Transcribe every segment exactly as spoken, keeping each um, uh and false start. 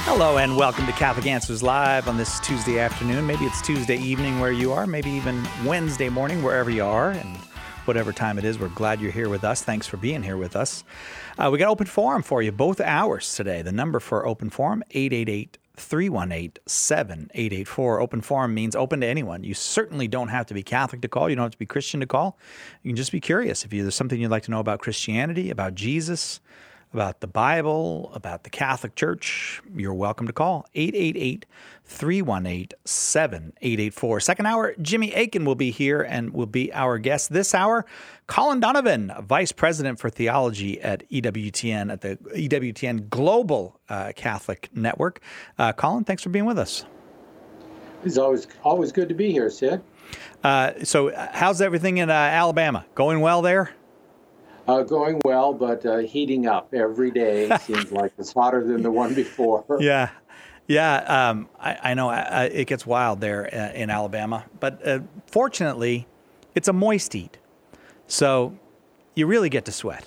Hello and welcome to Catholic Answers Live on this Tuesday afternoon. Maybe it's Tuesday evening where you are, maybe even Wednesday morning wherever you are, and whatever time it is, we're glad you're here with us. Thanks for being here with us. Uh, we got open forum for you, both hours today. The number for open forum, eight eight eight, three one eight, seven eight eight four. Open forum means open to anyone. You certainly don't have to be Catholic to call. You don't have to be Christian to call. You can just be curious. If there's something you'd like to know about Christianity, about Jesus, about the Bible, about the Catholic Church, you're welcome to call eight eight eight, three one eight, seven eight eight four. Second hour, Jimmy Akin will be here and will be our guest this hour. Colin Donovan, Vice President for Theology at E W T N, at the E W T N Global uh, Catholic Network. Uh, Colin, thanks for being with us. It's always always good to be here, Sid. Uh, so how's everything in uh, Alabama? Going well there? Uh, going well, but uh, heating up every day. Seems like it's hotter than the one before. Yeah, yeah. Um, I, I know I, it gets wild there uh, in Alabama, but uh, fortunately, it's a moist heat, so you really get to sweat.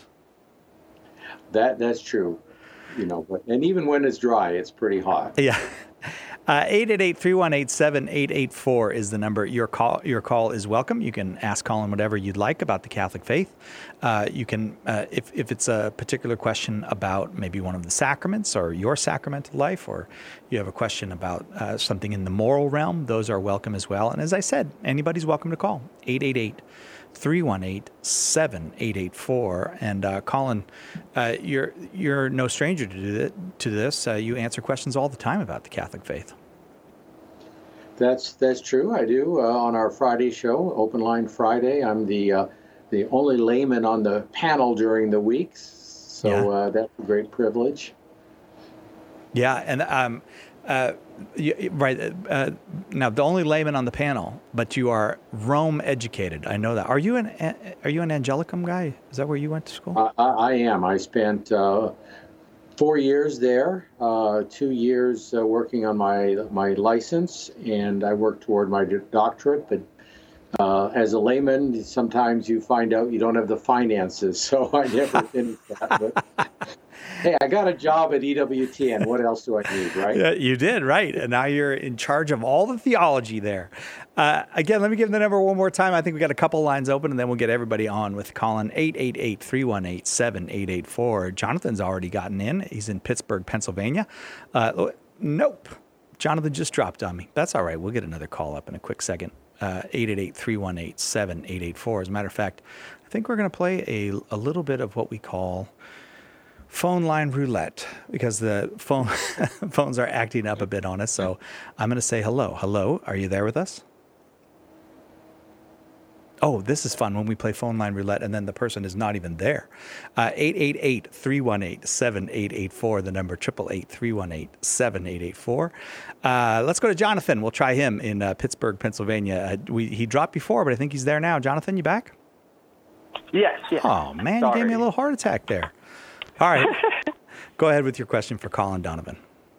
That that's true, you know. But and even when it's dry, it's pretty hot. Yeah. Uh, eight eight eight, three one eight, seven eight eight four is the number. Your call your call is welcome. You can ask Colin whatever you'd like about the Catholic faith. Uh, you can, uh, if, if it's a particular question about maybe one of the sacraments or your sacramental life, or you have a question about uh, something in the moral realm, those are welcome as well. And as I said, anybody's welcome to call. eight eight eight, three one eight, seven eight eight four. And uh, Colin, uh, you're you're no stranger to, to this. Uh, you answer questions all the time about the Catholic faith. That's that's true. I do uh, on our Friday show, Open Line Friday. I'm the uh, the only layman on the panel during the weeks, so Yeah. uh, that's a great privilege. Yeah, and um, uh, you, right uh, now the only layman on the panel, but you are Rome educated. I know that. Are you an Are you an Angelicum guy? Is that where you went to school? I, I I am. I spent uh, four years there, uh, two years uh, working on my my license, and I worked toward my doctorate. But uh, as a layman, sometimes you find out you don't have the finances, so I never finished that. But hey, I got a job at E W T N. What else do I need, right? Yeah, you did, right. And now you're in charge of all the theology there. Uh, again, let me give the number one more time. I think we got a couple lines open, and then we'll get everybody on with Colin. eight eight eight, three one eight, seven eight eight four. Jonathan's already gotten in. He's in Pittsburgh, Pennsylvania. Uh, nope. Jonathan just dropped on me. That's all right. We'll get another call up in a quick second. Uh, eight eight eight, three one eight, seven eight eight four. As a matter of fact, I think we're going to play a, a little bit of what we call phone line roulette, because the phone phones are acting up a bit on us. So I'm going to say hello. Hello, are you there with us? Oh, this is fun when we play phone line roulette and then the person is not even there. Uh, eight eight eight, three one eight, seven eight eight four, the number eight eight eight, three one eight, seven eight eight four. Uh, let's go to Jonathan. We'll try him in uh, Pittsburgh, Pennsylvania. Uh, we, he dropped before, but I think he's there now. Jonathan, you back? Yes, yes. Oh, man, Sorry. you gave me a little heart attack there. All right. Go ahead with your question for Colin Donovan.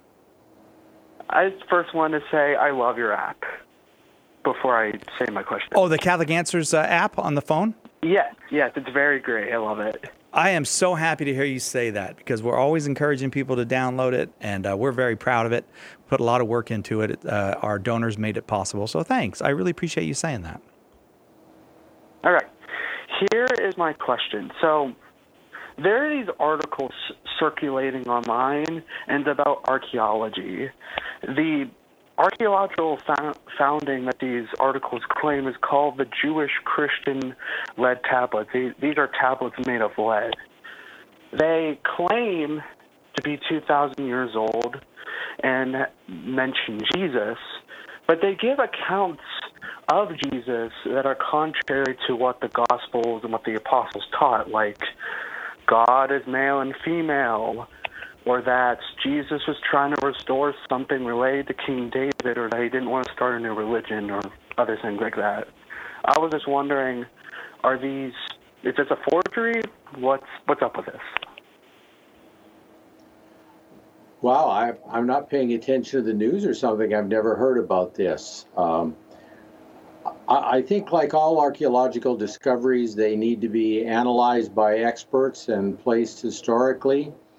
I just first want to say I love your app before I say my question. Oh, the Catholic Answers uh, app on the phone? Yes, yes, it's very great. I love it. I am so happy to hear you say that, because we're always encouraging people to download it, and uh, we're very proud of it. Put a lot of work into it. Uh, our donors made it possible, so thanks. I really appreciate you saying that. All right. Here is my question. So there are these articles circulating online and about archaeology. The archaeological fo- founding that these articles claim is called the Jewish Christian lead tablets. These, these are tablets made of lead. They claim to be two thousand years old and mention Jesus, but they give accounts of Jesus that are contrary to what the Gospels and what the Apostles taught, like God is male and female, or that Jesus was trying to restore something related to King David, or that he didn't want to start a new religion, or other things like that. I was just wondering, are these, is this a forgery? What's what's up with this? Wow, I, I'm not paying attention to the news or something. I've never heard about this. Um, I, I think, like all archaeological discoveries, they need to be analyzed by experts and placed historically.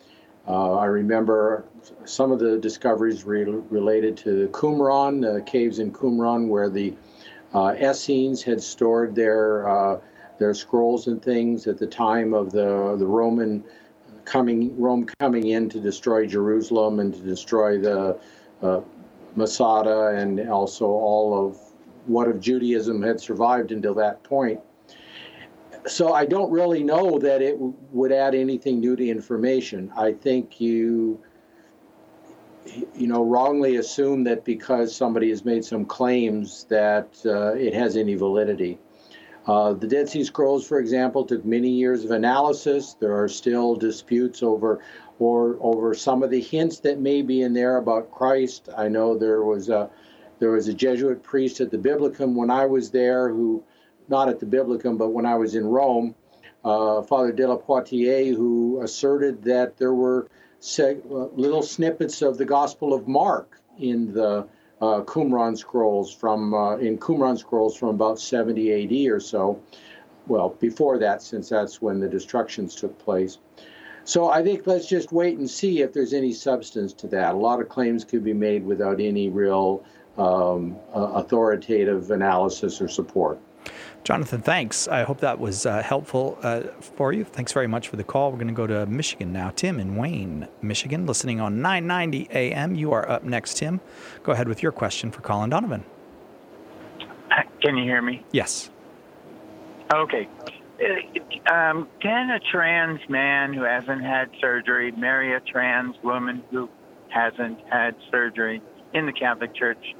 Uh, I remember some of the discoveries re- related to Qumran, the caves in Qumran, where the uh, Essenes had stored their uh, their scrolls and things at the time of the the Roman coming Rome coming in to destroy Jerusalem and to destroy the uh, Masada and also all of what of Judaism had survived until that point. So I don't really know that it w- would add anything new to information. I think you, you know, wrongly assume that because somebody has made some claims that uh, it has any validity. Uh, the Dead Sea Scrolls, for example, took many years of analysis. There are still disputes over, or over some of the hints that may be in there about Christ. I know there was a, there was a Jesuit priest at the Biblicum when I was there who. Not at the Biblicum, but when I was in Rome, uh, Father de la Poitiers, who asserted that there were seg- uh, little snippets of the Gospel of Mark in the uh, Qumran scrolls from uh, in Qumran scrolls from about seventy A D or so. Well, before that, since that's when the destructions took place. So I think let's just wait and see if there's any substance to that. A lot of claims could be made without any real um, uh, authoritative analysis or support. Jonathan, thanks. I hope that was uh, helpful uh, for you. Thanks very much for the call. We're going to go to Michigan now. Tim in Wayne, Michigan, listening on nine ninety A M. You are up next, Tim. Go ahead with your question for Colin Donovan. Can you hear me? Yes. Okay. Um, can a trans man who hasn't had surgery marry a trans woman who hasn't had surgery in the Catholic Church?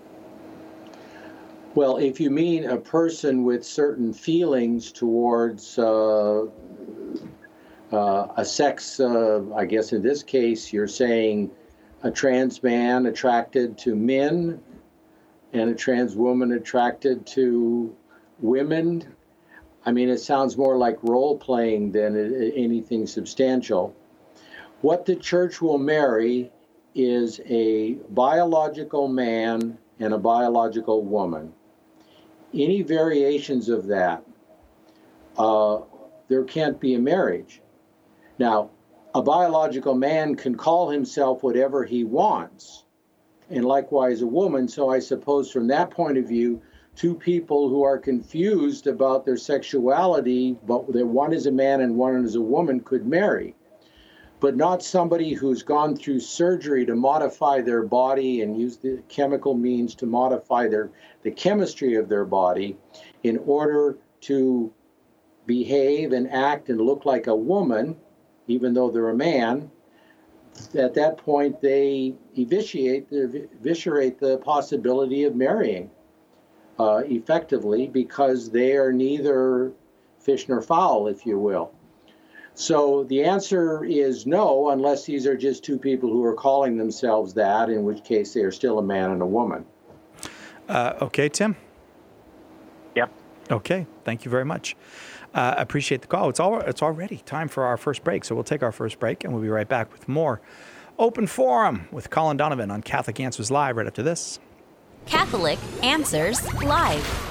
Well, if you mean a person with certain feelings towards uh, uh, a sex, uh, I guess in this case, you're saying a trans man attracted to men and a trans woman attracted to women. I mean, it sounds more like role playing than anything substantial. What the church will marry is a biological man and a biological woman. Any variations of that, uh, there can't be a marriage. Now, a biological man can call himself whatever he wants, and likewise a woman. So I suppose from that point of view, two people who are confused about their sexuality, but that one is a man and one is a woman, could marry. But not somebody who's gone through surgery to modify their body and use the chemical means to modify their the chemistry of their body in order to behave and act and look like a woman, even though they're a man. At that point, they eviscerate the, eviscerate the possibility of marrying uh, effectively, because they are neither fish nor fowl, if you will. So the answer is no, unless these are just two people who are calling themselves that, in which case they are still a man and a woman. Uh, okay, Tim? Yep. Okay, thank you very much. I uh, appreciate the call. It's all, it's already time for our first break, so we'll take our first break, and we'll be right back with more Open Forum with Colin Donovan on Catholic Answers Live right after this. Catholic Answers Live.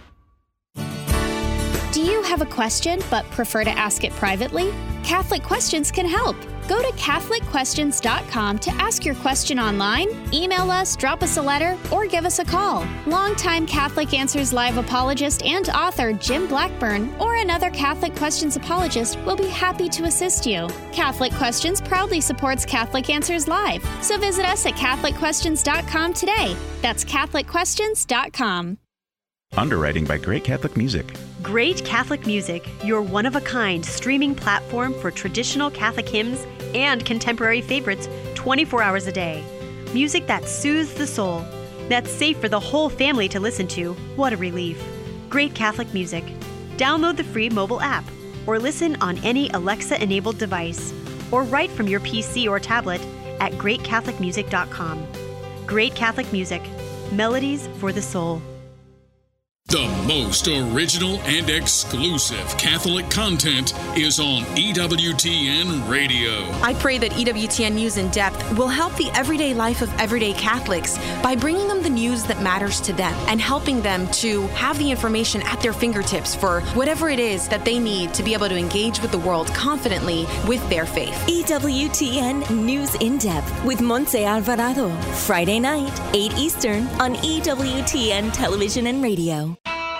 Do you have a question but prefer to ask it privately? Catholic Questions can help. Go to Catholic Questions dot com to ask your question online, email us, drop us a letter, or give us a call. Longtime Catholic Answers Live apologist and author Jim Blackburn or another Catholic Questions apologist will be happy to assist you. Catholic Questions proudly supports Catholic Answers Live, so visit us at Catholic Questions dot com today. That's Catholic Questions dot com. Underwriting by Great Catholic Music. Great Catholic Music, your one-of-a-kind streaming platform for traditional Catholic hymns and contemporary favorites twenty-four hours a day. Music that soothes the soul, that's safe for the whole family to listen to. What a relief. Great Catholic Music. Download the free mobile app or listen on any Alexa-enabled device or write from your P C or tablet at great catholic music dot com. Great Catholic Music. Melodies for the soul. The most original and exclusive Catholic content is on E W T N Radio. I pray that E W T N News in Depth will help the everyday life of everyday Catholics by bringing them the news that matters to them and helping them to have the information at their fingertips for whatever it is that they need to be able to engage with the world confidently with their faith. E W T N News in Depth with Montse Alvarado. Friday night, eight Eastern on E W T N Television and Radio.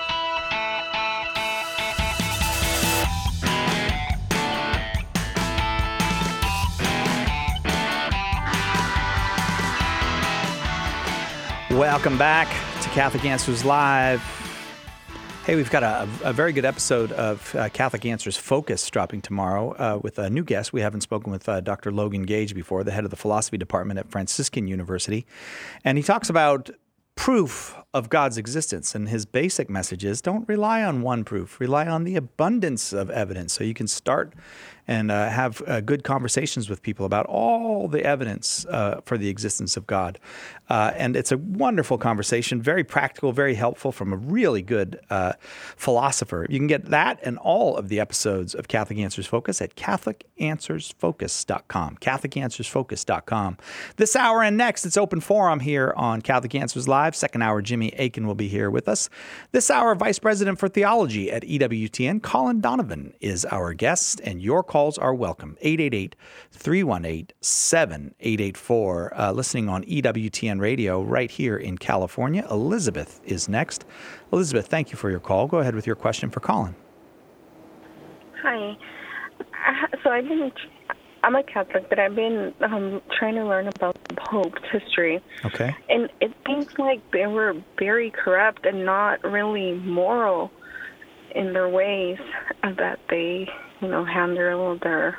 Welcome back to Catholic Answers Live. Hey, we've got a, a very good episode of uh, Catholic Answers Focus dropping tomorrow uh, with a new guest. We haven't spoken with uh, Doctor Logan Gage before, the head of the philosophy department at Franciscan University. And he talks about proof of God's existence. And his basic message is don't rely on one proof, rely on the abundance of evidence. So you can start and uh, have uh, good conversations with people about all the evidence uh, for the existence of God. Uh, and it's a wonderful conversation, very practical, very helpful from a really good uh, philosopher. You can get that and all of the episodes of Catholic Answers Focus at Catholic Answers Focus dot com, Catholic Answers Focus dot com. This hour and next, it's open forum here on Catholic Answers Live. Second hour, Jimmy Aiken will be here with us. This hour, Vice President for Theology at E W T N, Colin Donovan, is our guest, and your calls are welcome. eight eight eight, three one eight, seven eight eight four. Uh, listening on E W T N Radio right here in California. Elizabeth is next. Elizabeth, thank you for your call. Go ahead with your question for Colin. Hi. So I've been, I'm a Catholic, but I've been um, trying to learn about the Pope's history. Okay. And it seems like they were very corrupt and not really moral in their ways, that they, you know, handle their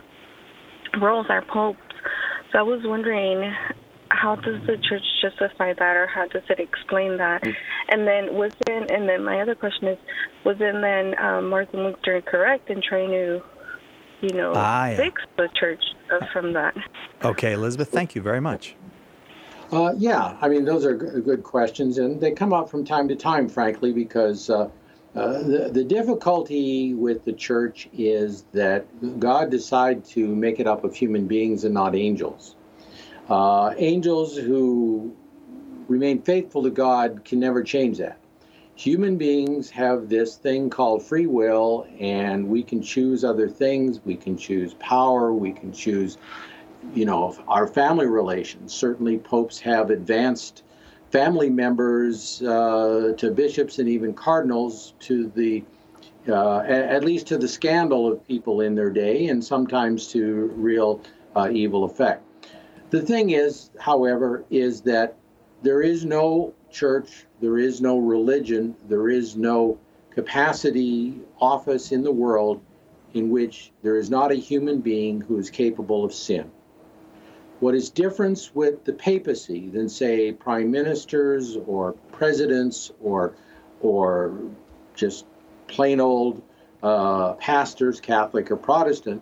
roles, our popes. So I was wondering, how does the church justify that, or how does it explain that? And then was then, and then my other question is, was then then um, Martin Luther correct in trying to, you know, ah, yeah. fix the church uh, from that? Okay, Elizabeth, thank you very much. Uh, yeah, I mean, those are g- good questions, and they come up from time to time, frankly, because uh, uh, the, the difficulty with the church is that God decided to make it up of human beings and not angels. Uh, angels who remain faithful to God can never change that. Human beings have this thing called free will, and we can choose other things. We can choose power. We can choose, you know, our family relations. Certainly popes have advanced family members uh, to bishops and even cardinals, to the, uh, at least to the scandal of people in their day, and sometimes to real uh, evil effect. The thing is, however, is that there is no church, there is no religion, there is no capacity, office in the world in which there is not a human being who is capable of sin. What is different with the papacy than, say, prime ministers or presidents or or just plain old uh, pastors, Catholic or Protestant,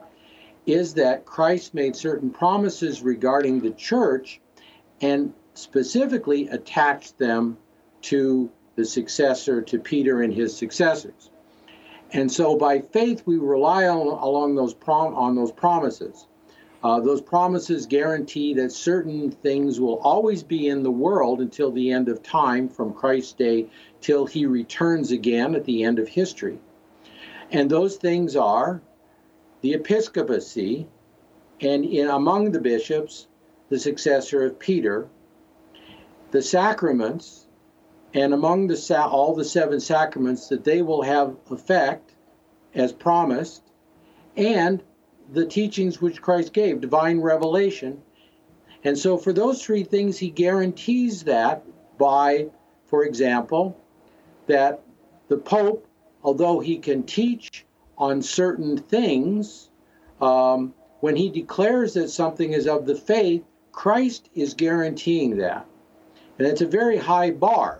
is that Christ made certain promises regarding the church and specifically attached them to the successor, to Peter and his successors. And so by faith, we rely on along those prom- on those promises. Uh, those promises guarantee that certain things will always be in the world until the end of time, from Christ's day till he returns again at the end of history. And those things are the episcopacy, and in among the bishops, the successor of Peter, the sacraments, and among the sa- all the seven sacraments, that they will have effect as promised, and the teachings which Christ gave, divine revelation. And so for those three things, he guarantees that by, for example, that the Pope, although he can teach on certain things, um, when he declares that something is of the faith, Christ is guaranteeing that. And it's a very high bar.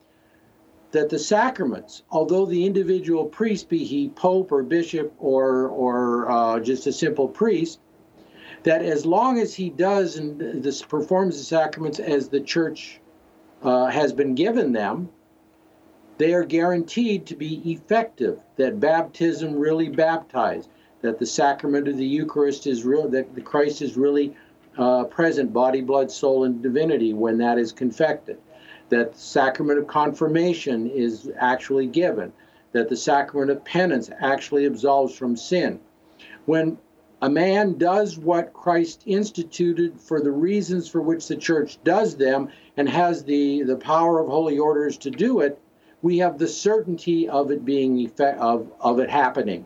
That the sacraments, although the individual priest, be he pope or bishop or or uh, just a simple priest, that as long as he does and this performs the sacraments as the church uh, has been given them, they are guaranteed to be effective, that baptism really baptized, that the sacrament of the Eucharist is real, that the Christ is really uh, present, body, blood, soul, and divinity when that is confected, that the sacrament of confirmation is actually given, that the sacrament of penance actually absolves from sin. When a man does what Christ instituted for the reasons for which the church does them and has the, the power of holy orders to do it, we have the certainty of it being effect, of, of it happening.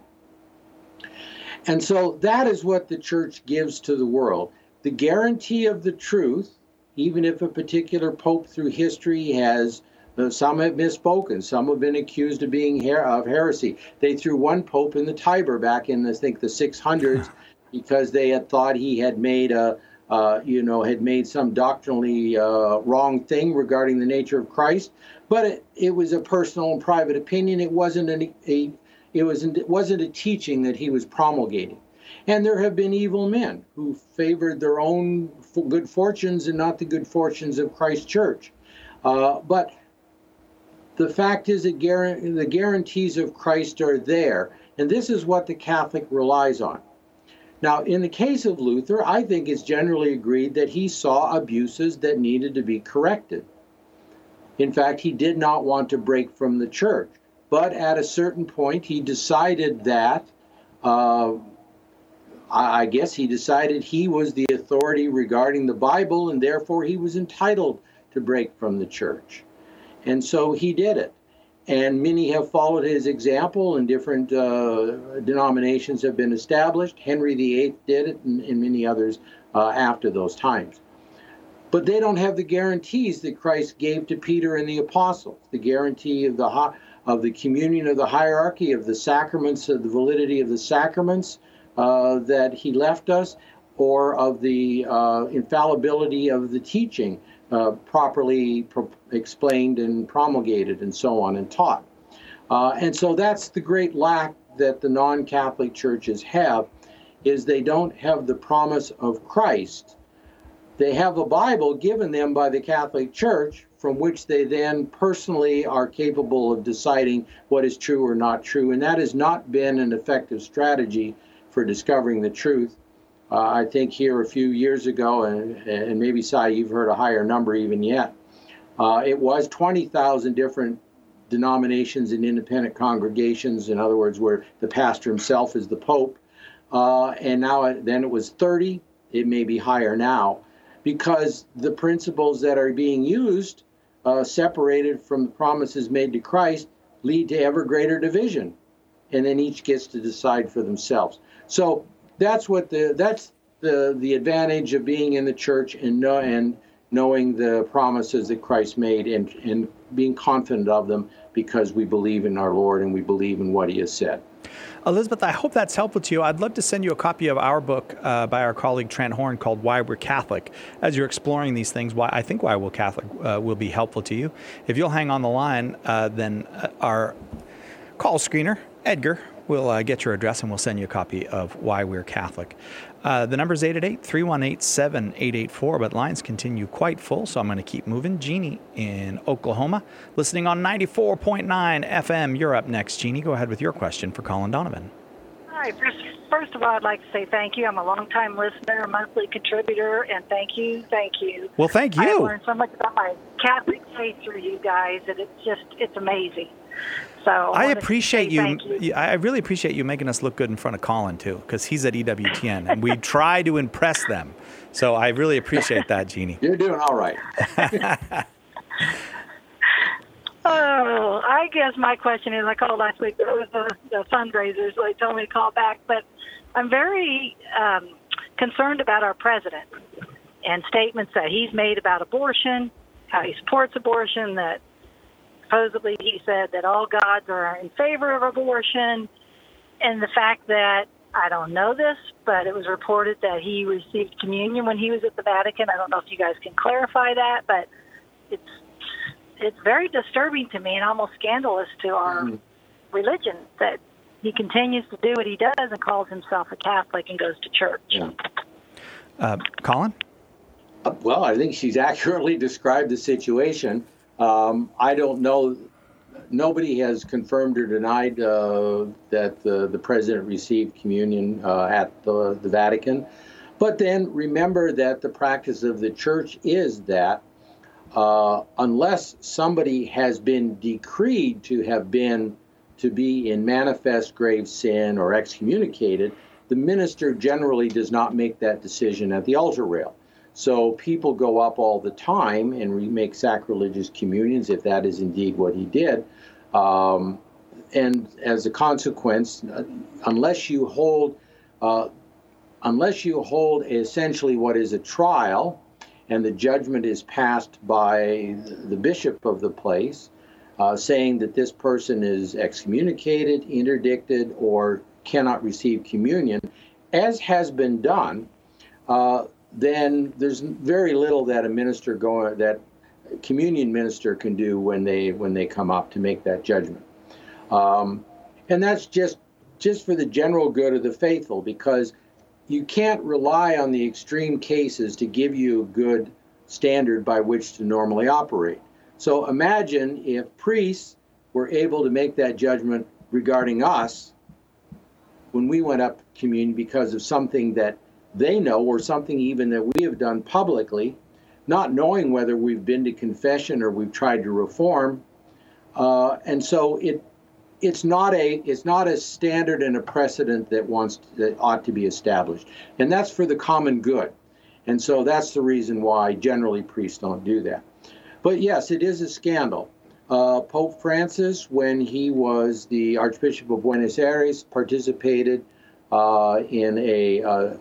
And so that is what the church gives to the world. The guarantee of the truth, even if a particular pope through history has, uh, some have misspoken, some have been accused of being her- of heresy. They threw one pope in the Tiber back in, I think, the six hundreds because they had thought he had made a, uh, you know, had made some doctrinally uh, wrong thing regarding the nature of Christ. But it, it was a personal and private opinion. It wasn't an, a, it wasn't, it wasn't a teaching that he was promulgating. And there have been evil men who favored their own good fortunes and not the good fortunes of Christ's church. Uh, but the fact is that guarantee, the guarantees of Christ are there, and this is what the Catholic relies on. Now, in the case of Luther, I think it's generally agreed that he saw abuses that needed to be corrected. In fact, he did not want to break from the church. But at a certain point, he decided that, uh, I guess he decided he was the authority regarding the Bible, and therefore he was entitled to break from the church. And so he did it. And many have followed his example, and different uh, denominations have been established. Henry the Eighth did it, and, and many others uh, after those times. But they don't have the guarantees that Christ gave to Peter and the apostles, the guarantee of the of the communion of the hierarchy, of the sacraments, of the validity of the sacraments uh, that he left us, or of the uh, infallibility of the teaching uh, properly pro- explained and promulgated and so on and taught. Uh, and so that's the great lack that the non-Catholic churches have, is they don't have the promise of Christ. They have a Bible given them by the Catholic Church, from which they then personally are capable of deciding what is true or not true. And that has not been an effective strategy for discovering the truth. Uh, I think here a few years ago, and, and maybe, Sai, you've heard a higher number even yet, uh, it was twenty thousand different denominations and independent congregations, in other words, where the pastor himself is the Pope. Uh, and now then it was thirty. It may be higher now, because the principles that are being used, uh, separated from the promises made to Christ, lead to ever greater division. And then each gets to decide for themselves. So that's what the that's the the advantage of being in the church and know, and knowing the promises that Christ made, and, and being confident of them because we believe in our Lord and we believe in what he has said. Elizabeth, I hope that's helpful to you. I'd love to send you a copy of our book uh, by our colleague Trent Horn called Why We're Catholic. As you're exploring these things, why I think Why We're Catholic uh, will be helpful to you. If you'll hang on the line, uh, then uh, our call screener, Edgar, will uh, get your address and we'll send you a copy of Why We're Catholic. Uh, the number is eight eight eight, three one eight, seven eight eight four, but lines continue quite full, so I'm going to keep moving. Jeannie in Oklahoma, listening on ninety-four point nine F M. You're up next, Jeannie. Go ahead with your question for Colin Donovan. Hi. First, first of all, I'd like to say thank you. I'm a longtime listener, a monthly contributor, and thank you, thank you. Well, thank you. I've learned so much about my Catholic faith through you guys that it's just, it's amazing. So I, I appreciate you, you. I really appreciate you making us look good in front of Colin, too, because he's at E W T N, and we try to impress them. So I really appreciate that, Jeannie. You're doing all right. Oh, I guess my question is, I called last week, there was the, the fundraisers, so they told me to call back, but I'm very um, concerned about our president and statements that he's made about abortion, how he supports abortion, that supposedly he said that all gods are in favor of abortion, and the fact that, I don't know this, but it was reported that he received communion when he was at the Vatican. I don't know if you guys can clarify that, but it's it's very disturbing to me and almost scandalous to our mm-hmm. religion that he continues to do what he does and calls himself a Catholic and goes to church. Yeah. Uh, Colin? Uh, well, I think she's accurately described the situation. Um, I don't know nobody has confirmed or denied uh, that the, the president received communion uh, at the, the Vatican. But then remember that the practice of the church is that uh, unless somebody has been decreed to have been to be in manifest grave sin or excommunicated, the minister generally does not make that decision at the altar rail. So people go up all the time and re- make sacrilegious communions, if that is indeed what he did. Um, and as a consequence, uh, unless you hold, uh, unless you hold essentially what is a trial, and the judgment is passed by the bishop of the place, uh, saying that this person is excommunicated, interdicted, or cannot receive communion, as has been done, uh, then there's very little that a minister going that communion minister can do when they when they come up to make that judgment, um, and that's just just for the general good of the faithful, because you can't rely on the extreme cases to give you a good standard by which to normally operate. So imagine if priests were able to make that judgment regarding us when we went up to communion because of something that they know, or something even that we have done publicly, not knowing whether we've been to confession or we've tried to reform. Uh, and so it it's not a it's not a standard and a precedent that wants that ought to be established. And that's for the common good. And so that's the reason why generally priests don't do that. But yes, it is a scandal. Uh, Pope Francis, when he was the Archbishop of Buenos Aires, participated uh, in a uh,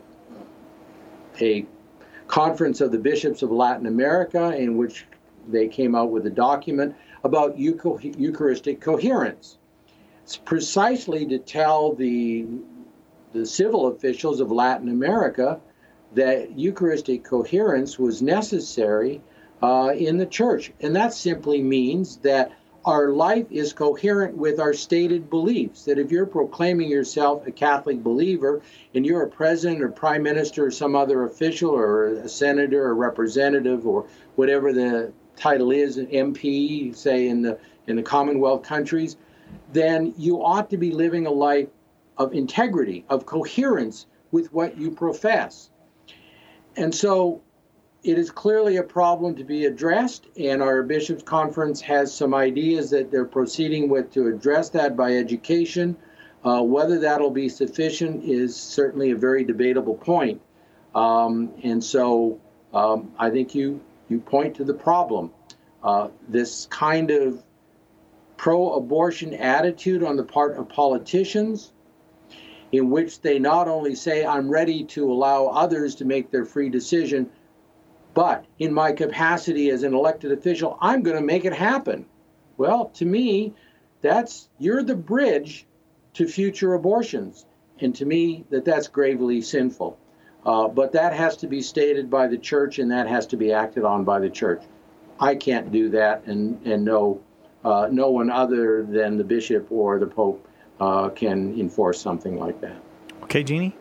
a conference of the bishops of Latin America, in which they came out with a document about Euch- Eucharistic coherence. It's precisely to tell the, the civil officials of Latin America that Eucharistic coherence was necessary uh, in the church. And that simply means that our life is coherent with our stated beliefs, that if you're proclaiming yourself a Catholic believer and you're a president or prime minister or some other official or a senator or representative or whatever the title is, an M P, say in the in the Commonwealth countries, then you ought to be living a life of integrity, of coherence with what you profess. And so it is clearly a problem to be addressed, and our Bishops' Conference has some ideas that they're proceeding with to address that by education. Uh, whether that'll be sufficient is certainly a very debatable point. Um, and so um, I think you, you point to the problem. Uh, this kind of pro-abortion attitude on the part of politicians, in which they not only say, I'm ready to allow others to make their free decision, but in my capacity as an elected official, I'm going to make it happen. Well, to me, that's you're the bridge to future abortions. And to me, that that's gravely sinful. Uh, but that has to be stated by the church, and that has to be acted on by the church. I can't do that, and, and no, uh, no one other than the bishop or the pope uh, can enforce something like that. Okay, Jeannie?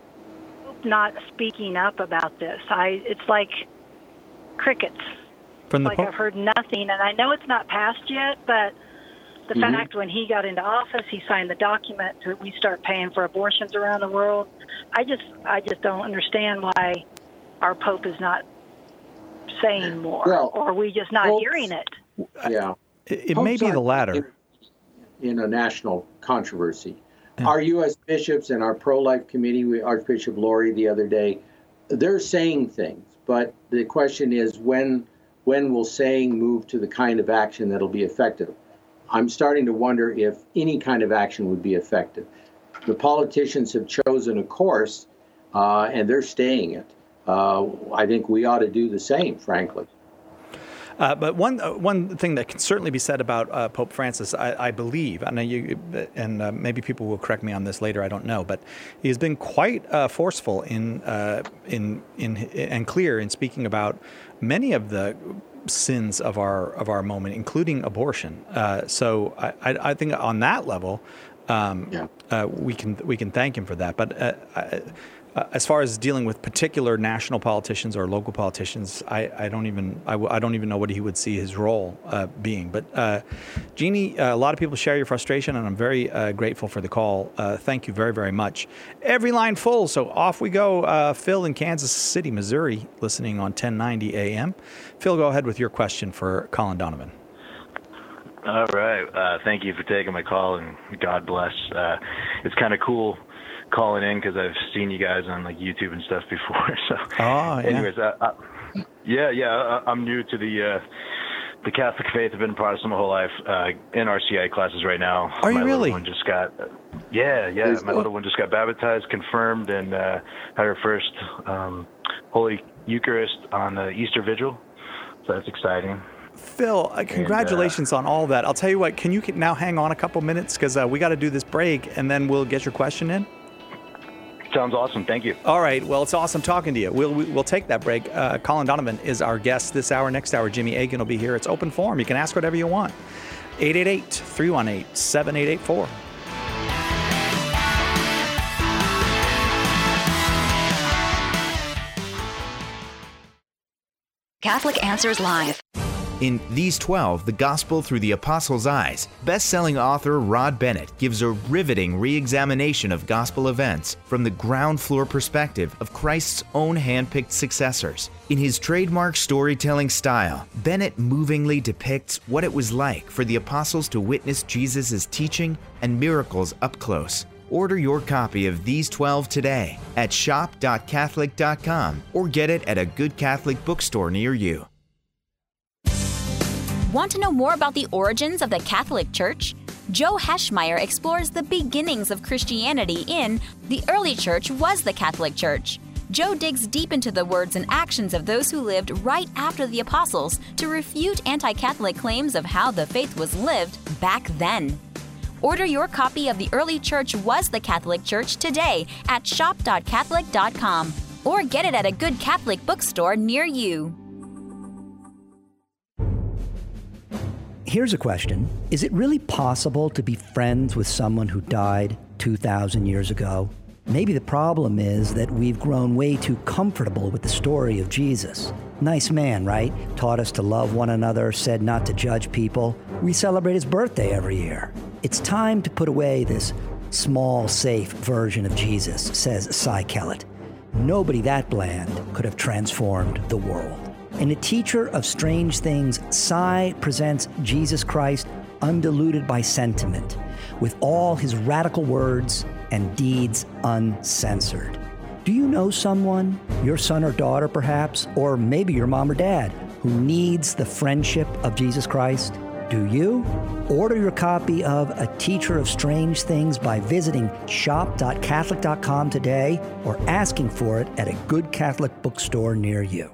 Not speaking up about this. I it's like crickets. From the like Pope? I've heard nothing, and I know it's not passed yet, but the mm-hmm. fact when he got into office, he signed the document that we start paying for abortions around the world. I just I just don't understand why our Pope is not saying more, well, or are we just not Pope, hearing it? Yeah. It, it may be the latter. In, in a national controversy. Yeah. Our U S bishops and our pro-life committee, we, Archbishop Laurie the other day, they're saying things. But the question is, when when will saying move to the kind of action that'll be effective? I'm starting to wonder if any kind of action would be effective. The politicians have chosen a course, uh, and they're staying it. Uh, I think we ought to do the same, frankly. Uh, but one uh, one thing that can certainly be said about uh, Pope Francis, I, I believe, I know you, and uh, maybe people will correct me on this later, I don't know, but he's been quite uh, forceful in uh, in in and clear in speaking about many of the sins of our of our moment, including abortion. Uh, so I, I think on that level, um, yeah. uh, we can we can thank him for that. But uh, I, Uh, as far as dealing with particular national politicians or local politicians, I, I don't even I, w- I don't even know what he would see his role uh, being. But uh, Jeannie, uh, a lot of people share your frustration, and I'm very uh, grateful for the call. Uh, thank you very, very much. Every line full, so off we go. Uh, Phil in Kansas City, Missouri, listening on ten ninety A M. Phil, go ahead with your question for Colin Donovan. All right. Uh, thank you for taking my call, and God bless. Uh, it's kind of cool calling in because I've seen you guys on like YouTube and stuff before. So, oh, yeah. anyways, uh, uh, yeah, yeah, I, I'm new to the uh, the Catholic faith. I've been a Protestant my whole life. Uh, in R C I classes right now. Are you my really? Little one just got. Uh, yeah, yeah. My little one just got baptized, confirmed, and uh, had her first um, Holy Eucharist on the Easter Vigil. So that's exciting. Phil, uh, congratulations and, uh, on all that. I'll tell you what, can you now hang on a couple minutes because uh, we got to do this break, and then we'll get your question in? Sounds awesome. Thank you. All right. Well, it's awesome talking to you. We'll we'll take that break. Uh, Colin Donovan is our guest this hour. Next hour, Jimmy Agan will be here. It's open forum. You can ask whatever you want. eight eight eight, three one eight, seven eight eight four. Catholic Answers Live. In These twelve, The Gospel Through the Apostles' Eyes, best-selling author Rod Bennett gives a riveting re-examination of gospel events from the ground floor perspective of Christ's own hand-picked successors. In his trademark storytelling style, Bennett movingly depicts what it was like for the apostles to witness Jesus' teaching and miracles up close. Order your copy of These twelve today at shop dot catholic dot com or get it at a good Catholic bookstore near you. Want to know more about the origins of the Catholic Church? Joe Heschmeyer explores the beginnings of Christianity in The Early Church Was the Catholic Church. Joe digs deep into the words and actions of those who lived right after the apostles to refute anti-Catholic claims of how the faith was lived back then. Order your copy of The Early Church Was the Catholic Church today at shop dot catholic dot com or get it at a good Catholic bookstore near you. Here's a question. Is it really possible to be friends with someone who died two thousand years ago? Maybe the problem is that we've grown way too comfortable with the story of Jesus. Nice man, right? Taught us to love one another, said not to judge people. We celebrate his birthday every year. It's time to put away this small, safe version of Jesus, says Cy Kellett. Nobody that bland could have transformed the world. In A Teacher of Strange Things, Cy presents Jesus Christ undiluted by sentiment, with all his radical words and deeds uncensored. Do you know someone, your son or daughter perhaps, or maybe your mom or dad, who needs the friendship of Jesus Christ? Do you? Order your copy of A Teacher of Strange Things by visiting shop dot catholic dot com today or asking for it at a good Catholic bookstore near you.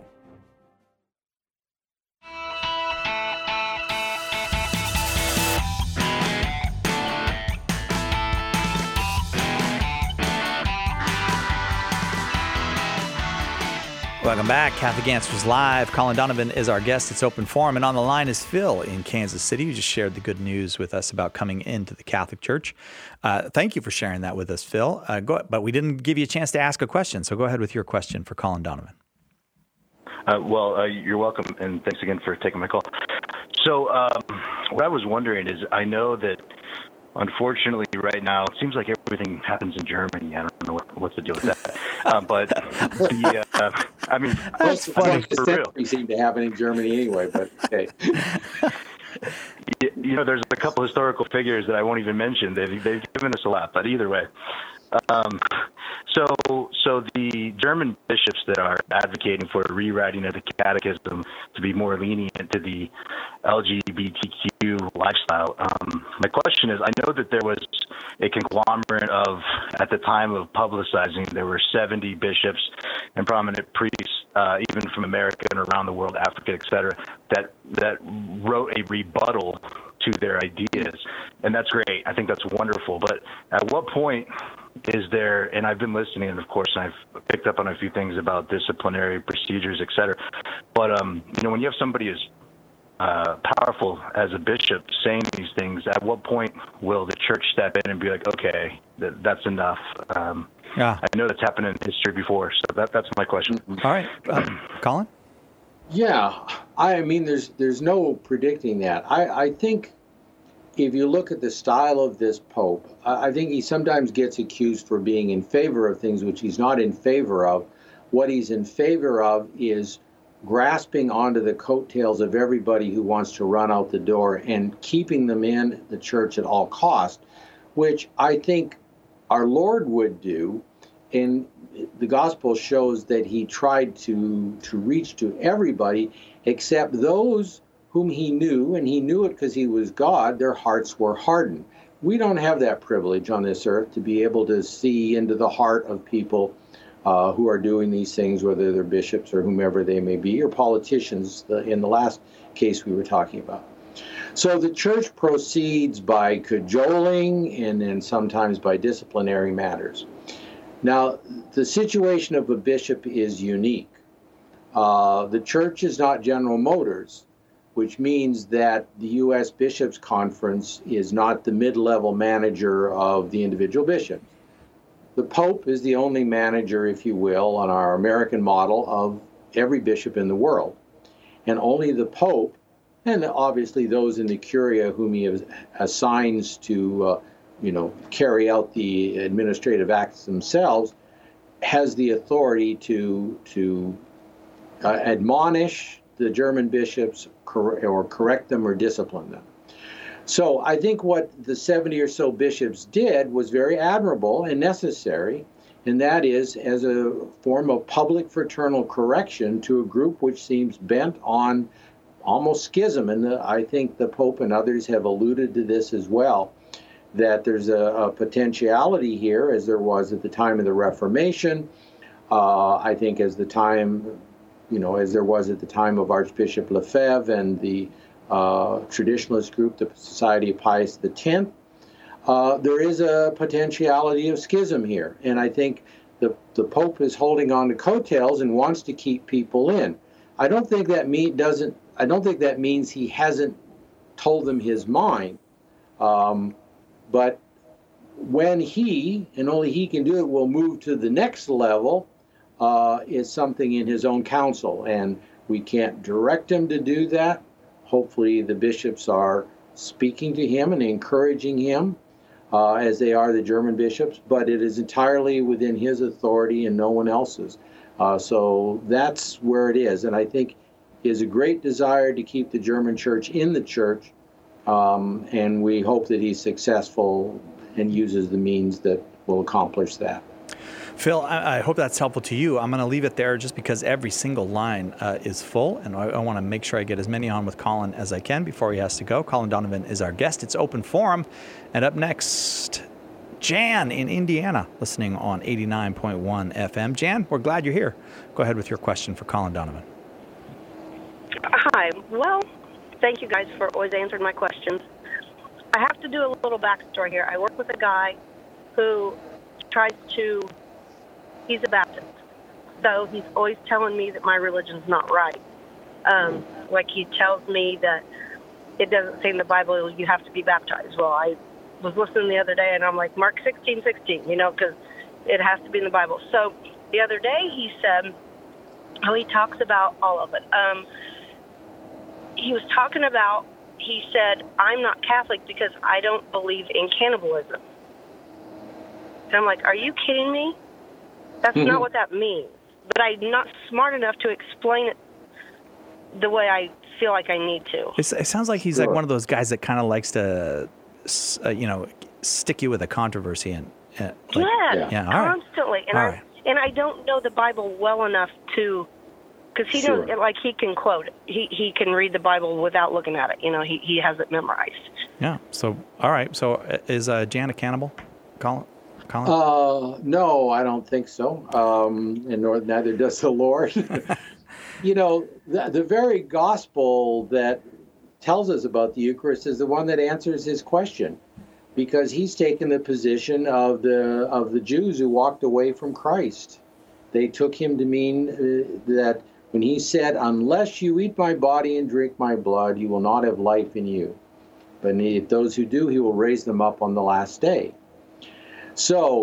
Welcome back. Catholic Answers Live. Colin Donovan is our guest. It's open forum. And on the line is Phil in Kansas City, who just shared the good news with us about coming into the Catholic Church. Uh, thank you for sharing that with us, Phil. Uh, go, but we didn't give you a chance to ask a question, so go ahead with your question for Colin Donovan. Uh, well, uh, you're welcome, and thanks again for taking my call. So um, what I was wondering is, I know that unfortunately, right now, it seems like everything happens in Germany. I don't know what, what's the deal with that. Um, but, the, uh, I mean, that's funny. For real. It seemed to happen in Germany anyway, but okay. you, you know, there's a couple historical figures that I won't even mention. They've, they've given us a lot, but either way. Um, so, so the German bishops that are advocating for a rewriting of the catechism to be more lenient to the L G B T Q lifestyle. Um, my question is, I know that there was a conglomerate of, at the time of publicizing, there were seventy bishops and prominent priests, uh, even from America and around the world, Africa, et cetera, that, that wrote a rebuttal to their ideas. And that's great. I think that's wonderful. But at what point is there, and I've been listening, and of course I've picked up on a few things about disciplinary procedures, et cetera. But, um, you know, when you have somebody as uh, powerful as a bishop saying these things, at what point will the church step in and be like, okay, th- that's enough? Um, Yeah. I know that's happened in history before, so that, that's my question. All right. Uh, Colin? Yeah. I mean, there's there's no predicting that. I, I think if you look at the style of this Pope, I, I think he sometimes gets accused for being in favor of things which he's not in favor of. What he's in favor of is grasping onto the coattails of everybody who wants to run out the door and keeping them in the church at all cost, which I think our Lord would do. And the gospel shows that he tried to, to reach to everybody except those whom he knew, and he knew it because he was God, their hearts were hardened. We don't have that privilege on this earth to be able to see into the heart of people Uh, who are doing these things, whether they're bishops or whomever they may be, or politicians, the, in the last case we were talking about. So the church proceeds by cajoling and then sometimes by disciplinary matters. Now, the situation of a bishop is unique. Uh, the church is not General Motors, which means that the U S Bishops' Conference is not the mid-level manager of the individual bishops. The Pope is the only manager, if you will, on our American model of every bishop in the world. And only the Pope, and obviously those in the Curia whom he assigns to, uh, you know, carry out the administrative acts themselves, has the authority to, to uh, admonish the German bishops cor- or correct them or discipline them. So I think what the seventy or so bishops did was very admirable and necessary, and that is as a form of public fraternal correction to a group which seems bent on almost schism. And the, I think the Pope and others have alluded to this as well, that there's a, a potentiality here, as there was at the time of the Reformation, uh, I think as the time, you know, as there was at the time of Archbishop Lefebvre and the Uh, traditionalist group, the Society of Pius X, uh, there is a potentiality of schism here. And I think the, the Pope is holding on to coattails and wants to keep people in. I don't think that mean doesn't. I don't think that means he hasn't told them his mind. Um, but when he, and only he can do it, will move to the next level, uh, is something in his own council, and we can't direct him to do that. Hopefully the bishops are speaking to him and encouraging him, uh, as they are the German bishops, but it is entirely within his authority and no one else's. Uh, so that's where it is. And I think he has a great desire to keep the German church in the church, um, and we hope that he's successful and uses the means that will accomplish that. Phil, I, I hope that's helpful to you. I'm going to leave it there just because every single line uh, is full, and I, I want to make sure I get as many on with Colin as I can before he has to go. Colin Donovan is our guest. It's open forum. And up next, Jan in Indiana, listening on eighty-nine point one F M. Jan, we're glad you're here. Go ahead with your question for Colin Donovan. Hi. Well, thank you guys for always answering my questions. I have to do a little backstory here. I work with a guy who tries to... He's a Baptist, so he's always telling me that my religion's not right. Um, like he tells me that it doesn't say in the Bible you have to be baptized. Well, I was listening the other day, and I'm like, Mark sixteen sixteen, you know, because it has to be in the Bible. So the other day he said, oh, he talks about all of it. Um, he was talking about, he said, I'm not Catholic because I don't believe in cannibalism. And I'm like, are you kidding me? That's mm-hmm. not what that means. But I'm not smart enough to explain it the way I feel like I need to. It's, it sounds like he's sure. like one of those guys that kind of likes to, uh, you know, stick you with a controversy. and uh, like, yeah, yeah. constantly. Right. And, I, right. and I don't know the Bible well enough to, because he sure. knows, like he can quote it. He, he can read the Bible without looking at it. You know, he, he has it memorized. Yeah. So, all right. So is uh, Jan a cannibal, Colin? Colin? Uh, no, I don't think so. Um, and nor, neither does the Lord. You know, the, the very gospel that tells us about the Eucharist is the one that answers his question, because he's taken the position of the of the Jews who walked away from Christ. They took him to mean uh, that when he said, unless you eat my body and drink my blood, you will not have life in you. But if those who do, he will raise them up on the last day. So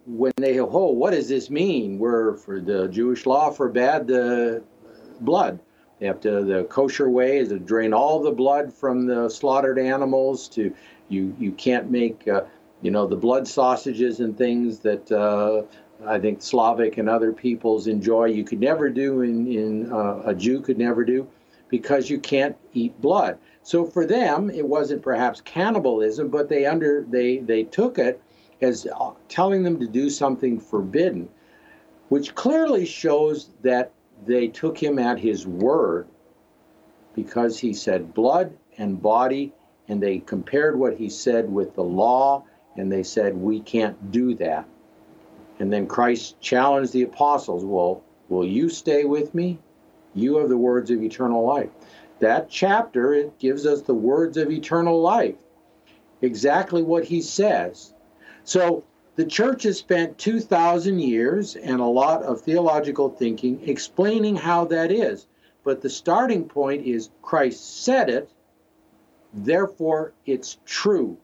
when they, oh, what does this mean? Where for the Jewish law forbade the blood. They have to, the kosher way is to drain all the blood from the slaughtered animals. To you, you can't make, uh, you know, the blood sausages and things that uh, I think Slavic and other peoples enjoy. You could never do in, in uh, a Jew could never do, because you can't eat blood. So for them, it wasn't perhaps cannibalism, but they under they they took it as telling them to do something forbidden, which clearly shows that they took him at his word, because he said blood and body, and they compared what he said with the law, and they said, we can't do that. And then Christ challenged the apostles, well, will you stay with me? You have the words of eternal life. That chapter, it gives us the words of eternal life, exactly what he says. So the church has spent two thousand years and a lot of theological thinking explaining how that is. But the starting point is Christ said it, therefore it's true.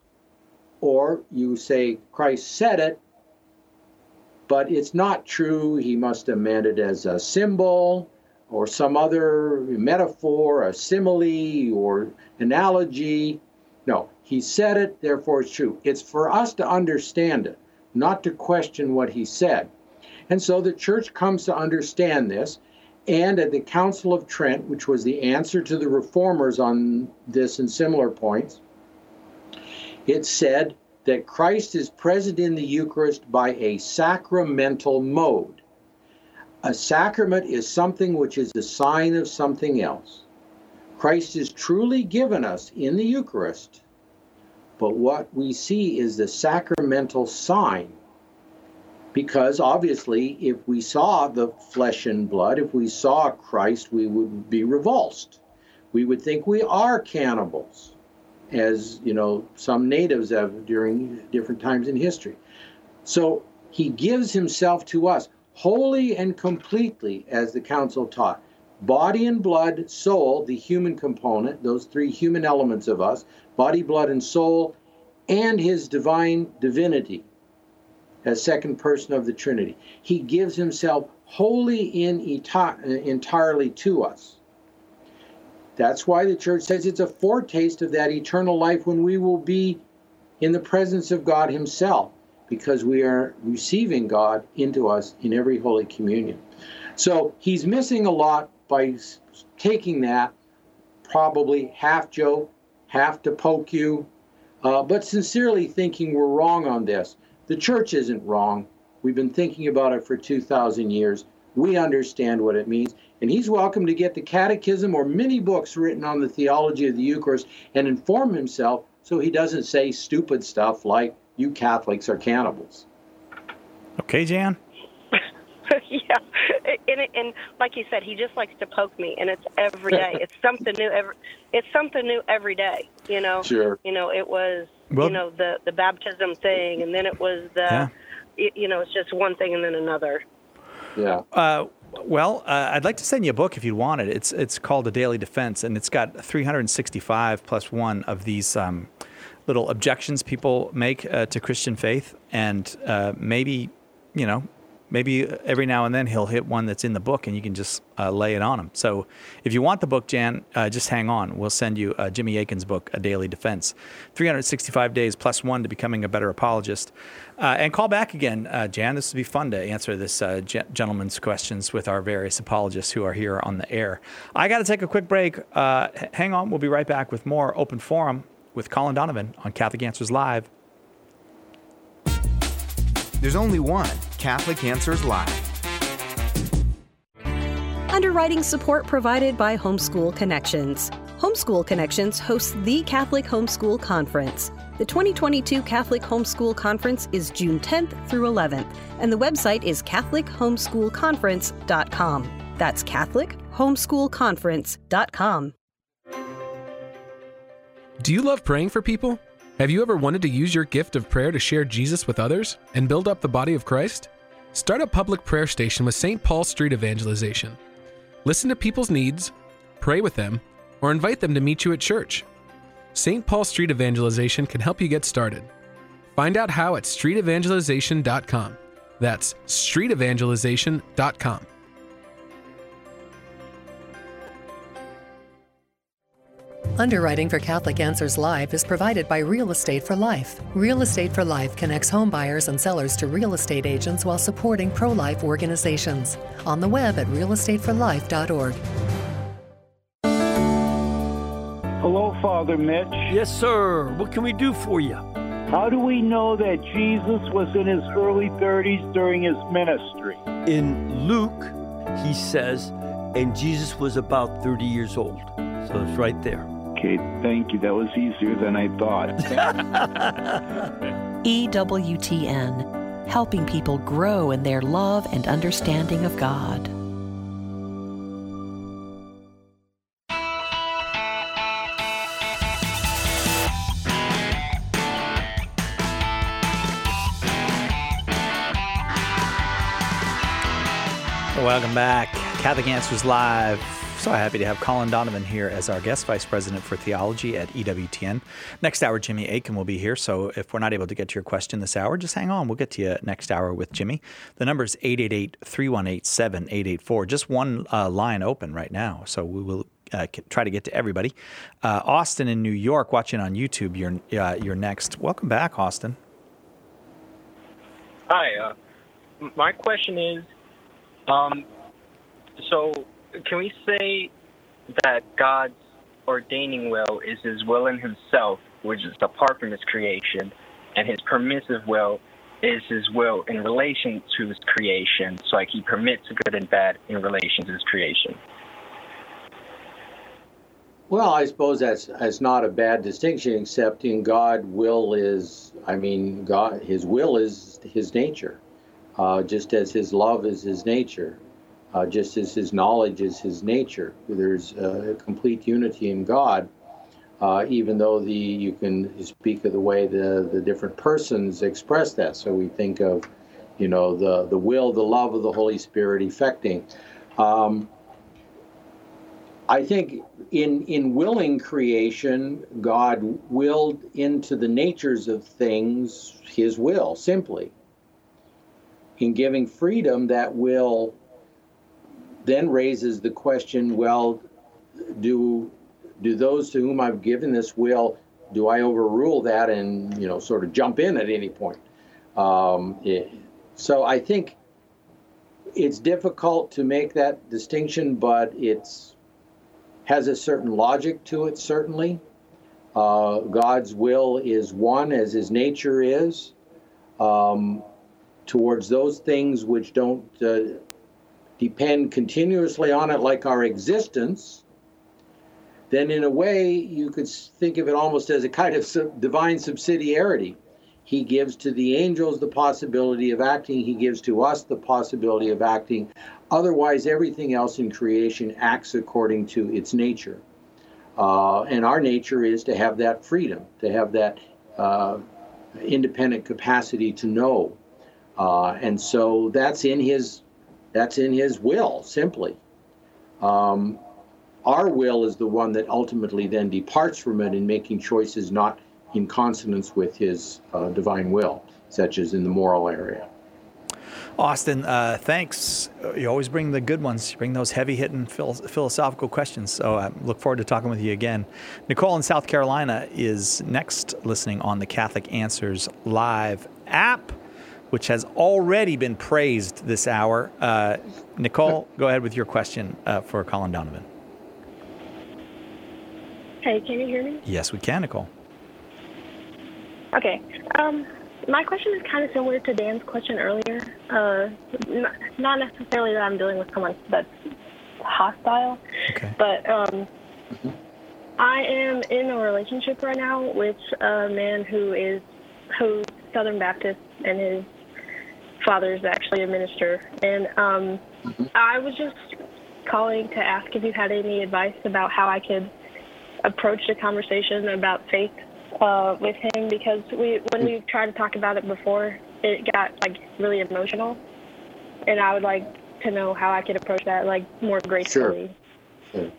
Or you say Christ said it, but it's not true. He must have meant it as a symbol or some other metaphor, a simile or analogy. No, he said it, therefore it's true. It's for us to understand it, not to question what he said. And so the church comes to understand this. And at the Council of Trent, which was the answer to the reformers on this and similar points, it said that Christ is present in the Eucharist by a sacramental mode. A sacrament is something which is a sign of something else. Christ is truly given us in the Eucharist, but what we see is the sacramental sign. Because obviously, if we saw the flesh and blood, if we saw Christ, we would be revulsed. We would think we are cannibals, as you know, some natives have during different times in history. So he gives himself to us wholly and completely, as the council taught. Body and blood, soul, the human component, those three human elements of us, body, blood, and soul, and his divine divinity as second person of the Trinity. He gives himself wholly in enti- entirely to us. That's why the church says it's a foretaste of that eternal life when we will be in the presence of God himself, because we are receiving God into us in every Holy Communion. So he's missing a lot by taking that, probably half joke, half to poke you, uh, but sincerely thinking we're wrong on this. The church isn't wrong. We've been thinking about it for two thousand years. We understand what it means. And he's welcome to get the catechism or many books written on the theology of the Eucharist and inform himself so he doesn't say stupid stuff like, you Catholics are cannibals. Okay, Jan? Yeah, and, and like you said, he just likes to poke me, and it's every day. It's something new every. It's something new every day. You know. Sure. You know, it was well, you know the the baptism thing, and then it was the. Yeah. It, you know, it's just one thing and then another. Yeah. Uh, well, uh, I'd like to send you a book if you want it. It's it's called A Daily Defense, and it's got three hundred sixty-five plus one of these um, little objections people make uh, to Christian faith, and uh, maybe you know. Maybe every now and then he'll hit one that's in the book and you can just uh, lay it on him. So if you want the book, Jan, uh, just hang on. We'll send you uh, Jimmy Akin's book, A Daily Defense. three hundred sixty-five days plus one to becoming a better apologist. Uh, and call back again, uh, Jan. This would be fun to answer this uh, ge- gentleman's questions with our various apologists who are here on the air. I got to take a quick break. Uh, h- hang on. We'll be right back with more Open Forum with Colin Donovan on Catholic Answers Live. There's only one Catholic Answers Live. Underwriting support provided by Homeschool Connections. Homeschool Connections hosts the Catholic Homeschool Conference. The twenty twenty-two Catholic Homeschool Conference is June tenth through eleventh, and the website is catholic homeschool conference dot com. That's catholic homeschool conference dot com. Do you love praying for people? Have you ever wanted to use your gift of prayer to share Jesus with others and build up the body of Christ? Start a public prayer station with Saint Paul Street Evangelization. Listen to people's needs, pray with them, or invite them to meet you at church. Saint Paul Street Evangelization can help you get started. Find out how at street evangelization dot com. That's street evangelization dot com. Underwriting for Catholic Answers Live is provided by Real Estate for Life. Real Estate for Life connects home buyers and sellers to real estate agents while supporting pro-life organizations. On the web at real estate for life dot org. Hello, Father Mitch. Yes, sir. What can we do for you? How do we know that Jesus was in his early thirties during his ministry? In Luke, he says, and Jesus was about thirty years old. So it's right there. Okay, thank you. That was easier than I thought. E W T N, helping people grow in their love and understanding of God. Welcome back. Catholic Answers Live. So happy to have Colin Donovan here as our guest vice president for theology at E W T N. Next hour, Jimmy Akin will be here. So if we're not able to get to your question this hour, just hang on. We'll get to you next hour with Jimmy. The number is eight eight eight, three one eight, seven eight eight four. Just one uh, line open right now. So we will uh, try to get to everybody. Uh, Austin in New York, watching on YouTube. You're, uh, you're next. Welcome back, Austin. Hi. Uh, my question is, um, so... can we say that God's ordaining will is his will in himself, which is apart from his creation, and his permissive will is his will in relation to his creation, so like he permits good and bad in relation to his creation? Well, I suppose that's that's not a bad distinction, except in God, will is, I mean, God, his will is his nature, uh, just as his love is his nature. Uh, just as his knowledge is his nature. There's a uh, complete unity in God, uh, even though the you can speak of the way the, the different persons express that. So we think of, you know, the, the will, the love of the Holy Spirit effecting. Um, I think in, in willing creation, God willed into the natures of things his will, simply. In giving freedom, that will then raises the question, well, do do those to whom I've given this will, do I overrule that and, you know, sort of jump in at any point? Um, it, so I think it's difficult to make that distinction, but it's has a certain logic to it, certainly. Uh, God's will is one, as his nature is, um, towards those things which don't uh, depend continuously on it, like our existence. Then in a way you could think of it almost as a kind of sub- divine subsidiarity. He gives to the angels the possibility of acting, he gives to us the possibility of acting. Otherwise, everything else in creation acts according to its nature. Uh, and our nature is to have that freedom, to have that uh, independent capacity to know. Uh, and so that's in his That's in his will, simply. Um, our will is the one that ultimately then departs from it in making choices not in consonance with his uh, divine will, such as in the moral area. Austin, uh, thanks. You always bring the good ones. You bring those heavy-hitting phil- philosophical questions. So I look forward to talking with you again. Nicole in South Carolina is next, listening on the Catholic Answers Live app, which has already been praised this hour. Uh, Nicole, go ahead with your question uh, for Colin Donovan. Hey, can you hear me? Yes, we can, Nicole. Okay. Um, my question is kind of similar to Dan's question earlier. Uh, n- not necessarily that I'm dealing with someone that's hostile, okay. but um, I am in a relationship right now with a man who is who's Southern Baptist, and his father is actually a minister. And um, mm-hmm. I was just calling to ask if you had any advice about how I could approach the conversation about faith uh, with him, because we when we tried to talk about it before, it got like really emotional, and I would like to know how I could approach that like more gracefully. Sure. Sure.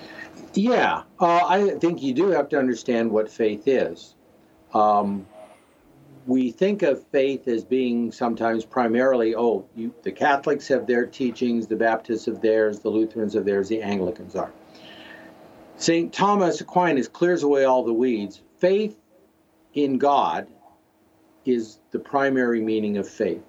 Yeah, uh, I think you do have to understand what faith is. Um, we think of faith as being sometimes primarily, oh, you, the Catholics have their teachings, the Baptists have theirs, the Lutherans have theirs, the Anglicans are. Saint Thomas Aquinas clears away all the weeds. Faith in God is the primary meaning of faith.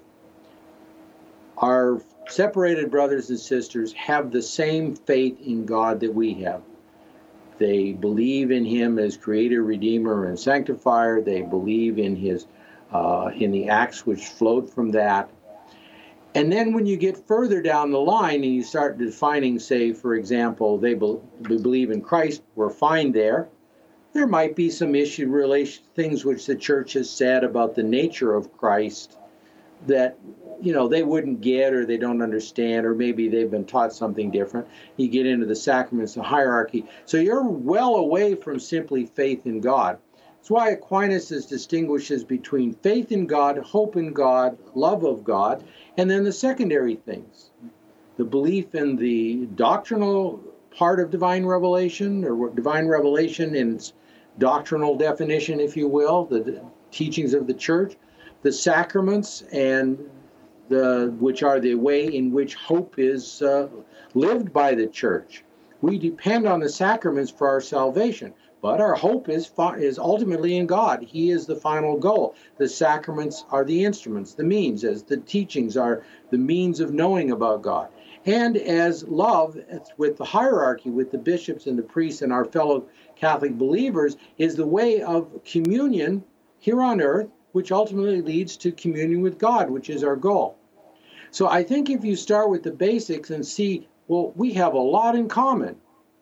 Our separated brothers and sisters have the same faith in God that we have. They believe in him as creator, redeemer, and sanctifier. They believe in his uh, in the acts which flowed from that. And then when you get further down the line and you start defining, say, for example, they be- believe in Christ, we're fine there. There might be some issue relation things which the church has said about the nature of Christ that, you know, they wouldn't get or they don't understand, or maybe they've been taught something different. You get into the sacraments, the hierarchy. So you're well away from simply faith in God. That's why Aquinas distinguishes between faith in God, hope in God, love of God, and then the secondary things. The belief in the doctrinal part of divine revelation, or divine revelation in its doctrinal definition, if you will, the teachings of the church, the sacraments, and the which are the way in which hope is uh, lived by the church. We depend on the sacraments for our salvation, but our hope is is ultimately in God. He is the final goal. The sacraments are the instruments, the means, as the teachings are the means of knowing about God. And as love, with the hierarchy, with the bishops and the priests and our fellow Catholic believers, is the way of communion here on earth, which ultimately leads to communion with God, which is our goal. So I think if you start with the basics and see, well, we have a lot in common.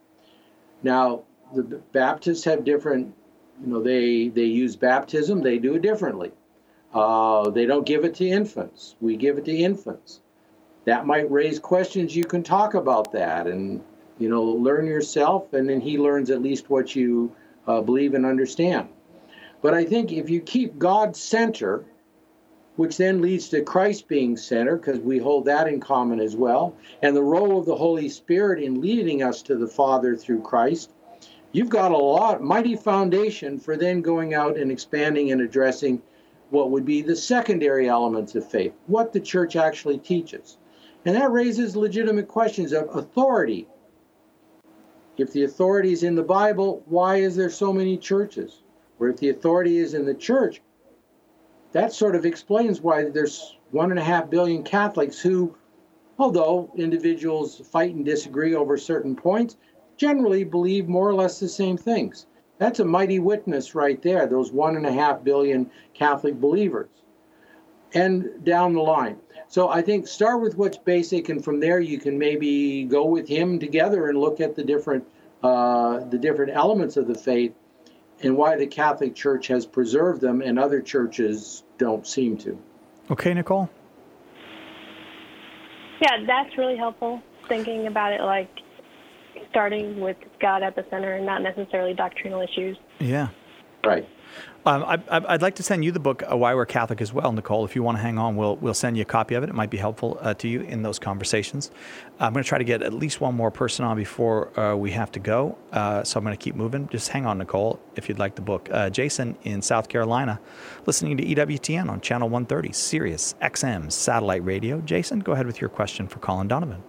Now, the Baptists have different, you know, they, they use baptism, they do it differently. Uh, they don't give it to infants. We give it to infants. That might raise questions. You can talk about that and, you know, learn yourself, and then he learns at least what you uh, believe and understand. But I think if you keep God center, which then leads to Christ being center, because we hold that in common as well, and the role of the Holy Spirit in leading us to the Father through Christ, you've got a lot, mighty foundation for then going out and expanding and addressing what would be the secondary elements of faith, what the church actually teaches. And that raises legitimate questions of authority. If the authority is in the Bible, why is there so many churches? Or if the authority is in the church, that sort of explains why there's one and a half billion Catholics who, although individuals fight and disagree over certain points, generally believe more or less the same things. That's a mighty witness right there, those one and a half billion Catholic believers. And down the line. So I think start with what's basic, and from there you can maybe go with him together and look at the different uh, the different elements of the faith and why the Catholic Church has preserved them and other churches don't seem to. Okay, Nicole? Yeah, that's really helpful, thinking about it like starting with God at the center and not necessarily doctrinal issues. Yeah. Right. Um, I, I'd like to send you the book, uh, Why We're Catholic, as well, Nicole. If you want to hang on, we'll we'll send you a copy of it. It might be helpful uh, to you in those conversations. I'm going to try to get at least one more person on before uh, we have to go. Uh, so I'm going to keep moving. Just hang on, Nicole, if you'd like the book. Uh, Jason in South Carolina, listening to E W T N on Channel one thirty, Sirius X M Satellite Radio. Jason, go ahead with your question for Colin Donovan.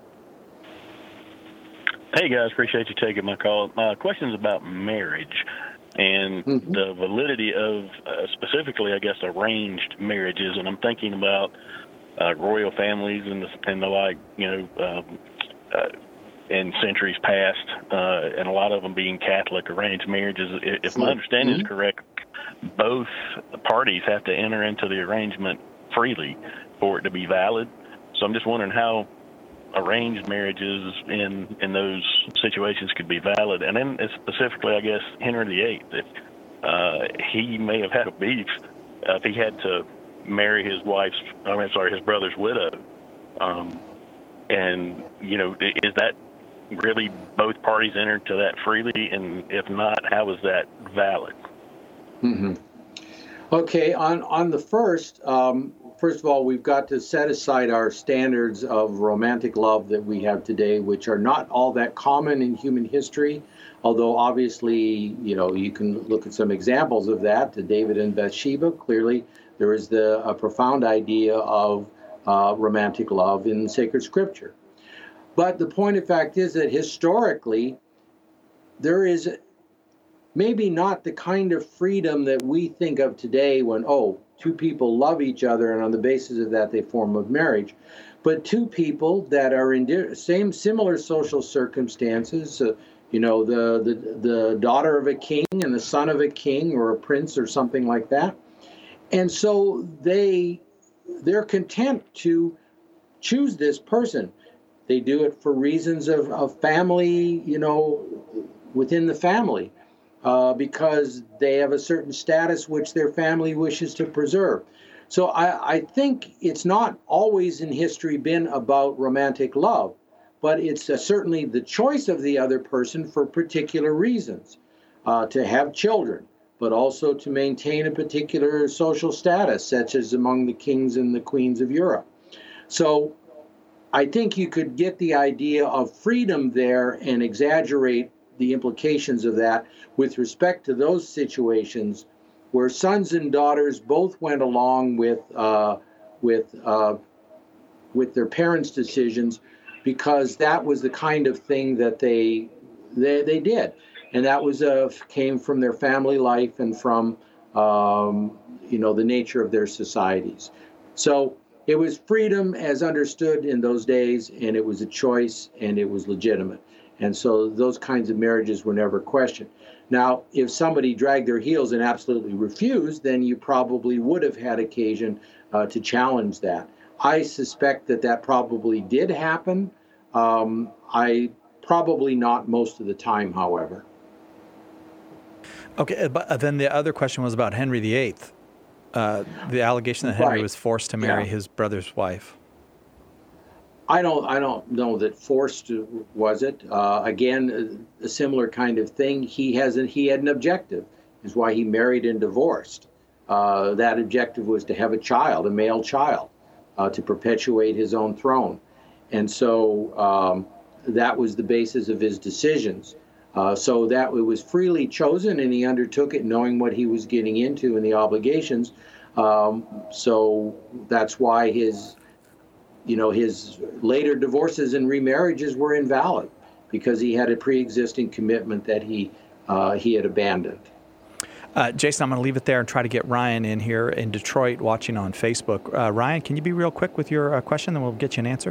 Hey, guys. Appreciate you taking my call. My question is about marriage and mm-hmm. the validity of uh, specifically, I guess, arranged marriages. And I'm thinking about uh, royal families and the, and the like, you know, um, uh, in centuries past, uh, and a lot of them being Catholic arranged marriages. If my understanding mm-hmm. is correct, both parties have to enter into the arrangement freely for it to be valid. So I'm just wondering how arranged marriages in in those situations could be valid. And then specifically, I guess, Henry the Eighth, if uh, he may have had a beef uh, if he had to marry his wife's, I mean, sorry, his brother's widow. Um, and, you know, is that really both parties entered to that freely? And if not, how is that valid? Mm-hmm. Okay, on, on the first, um, first of all, we've got to set aside our standards of romantic love that we have today, which are not all that common in human history, although obviously, you know, you can look at some examples of that. To David and Bathsheba, clearly There is the a profound idea of uh, romantic love in sacred scripture. But the point of fact is that historically, there is maybe not the kind of freedom that we think of today when, oh, two people love each other and on the basis of that they form a marriage. But two people that are in di- same similar social circumstances, uh, you know, the, the the daughter of a king and the son of a king or a prince or something like that. And so they, they're content to choose this person. They do it for reasons of, of family, you know, within the family, uh, because they have a certain status which their family wishes to preserve. So I, I think it's not always in history been about romantic love, but it's uh, certainly the choice of the other person for particular reasons, uh, to have children, but also to maintain a particular social status, such as among the kings and the queens of Europe. So I think you could get the idea of freedom there and exaggerate the implications of that with respect to those situations where sons and daughters both went along with uh, with uh, with their parents' decisions, because that was the kind of thing that they they, they did, and that was uh, came from their family life and from um, you know the nature of their societies. So it was freedom as understood in those days, and it was a choice, and it was legitimate. And so those kinds of marriages were never questioned. Now, if somebody dragged their heels and absolutely refused, then you probably would have had occasion uh, to challenge that. I suspect that that probably did happen. Um, I probably not most of the time, however. Okay, but then the other question was about Henry the Eighth. Uh, the allegation that Henry Right. was forced to marry Yeah. his brother's wife. I don't. I don't know that forced was it. Uh, again, a, a similar kind of thing. He has. A, he had an objective, is why he married and divorced. Uh, that objective was to have a child, a male child, uh, to perpetuate his own throne, and so um, that was the basis of his decisions. Uh, so that it was freely chosen, and he undertook it knowing what he was getting into and the obligations. Um, so that's why his. You know, his later divorces and remarriages were invalid because he had a pre-existing commitment that he uh, he had abandoned. Uh, Jason, I'm going to leave it there and try to get Ryan in here in Detroit watching on Facebook. Uh, Ryan, can you be real quick with your uh, question, then we'll get you an answer?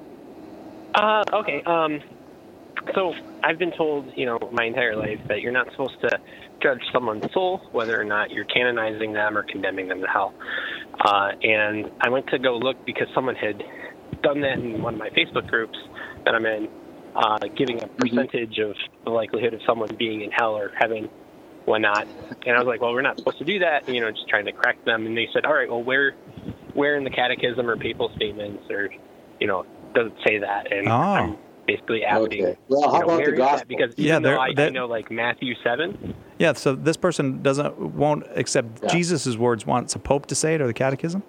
Uh, okay. Um, so I've been told, you know, my entire life that you're not supposed to judge someone's soul, whether or not you're canonizing them or condemning them to hell. Uh, and I went to go look because someone had done that in one of my Facebook groups that I'm in, uh, giving a percentage of the likelihood of someone being in hell or heaven, whatnot. And I was like, well, we're not supposed to do that, you know, just trying to correct them. And they said, all right, well, where, where in the catechism or papal statements or, you know, does it say that? And Oh. I'm basically asking, Okay. Well, how you know, about where the is that? gospel? Because even Yeah, though there- I, I that- know like Matthew seven, Yeah, so this person doesn't won't accept Yeah. Jesus' words, wants a pope to say it or the catechism?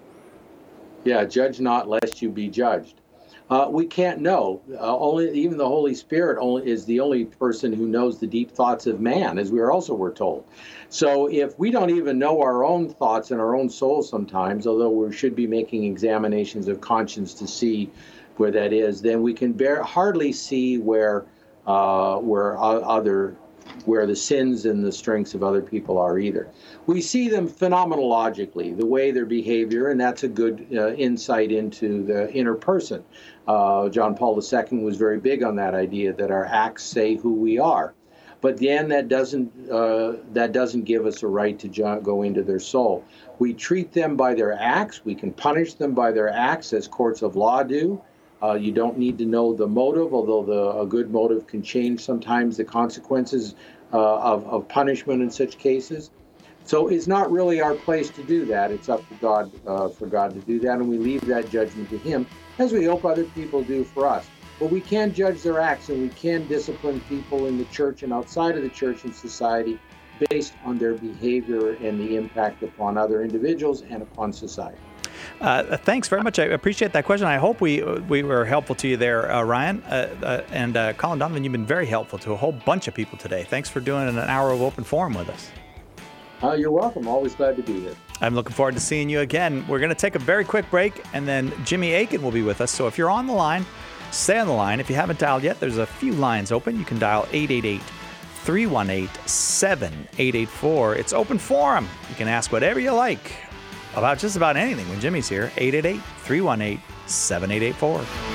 Yeah, judge not lest you be judged. Uh, we can't know. Uh, only even the Holy Spirit only is the only person who knows the deep thoughts of man, as we are also were told. So if we don't even know our own thoughts and our own soul sometimes, although we should be making examinations of conscience to see where that is, then we can bear, hardly see where uh, where o- other where the sins and the strengths of other people are either. We see them phenomenologically, the way their behavior, and that's a good uh, insight into the inner person. Uh, John Paul the Second was very big on that idea that our acts say who we are. But then that doesn't uh, that doesn't give us a right to jo- go into their soul. We treat them by their acts. We can punish them by their acts, as courts of law do. Uh, you don't need to know the motive, although the, a good motive can change sometimes the consequences uh, of, of punishment in such cases. So it's not really our place to do that. It's up to God uh, for God to do that, and we leave that judgment to Him, as we hope other people do for us. But we can judge their acts, and we can discipline people in the church and outside of the church and society based on their behavior and the impact upon other individuals and upon society. Uh, thanks very much. I appreciate that question. I hope we we were helpful to you there, uh, Ryan. Uh, uh, and uh, Colin Donovan, you've been very helpful to a whole bunch of people today. Thanks for doing an hour of open forum with us. Uh, you're welcome. Always glad to be here. I'm looking forward to seeing you again. We're going to take a very quick break, and then Jimmy Akin will be with us. So if you're on the line, stay on the line. If you haven't dialed yet, there's a few lines open. You can dial eight eight eight, three one eight, seven eight eight four. It's open forum. You can ask whatever you like about just about anything when Jimmy's here. eight eight eight, three one eight, seven eight eight four.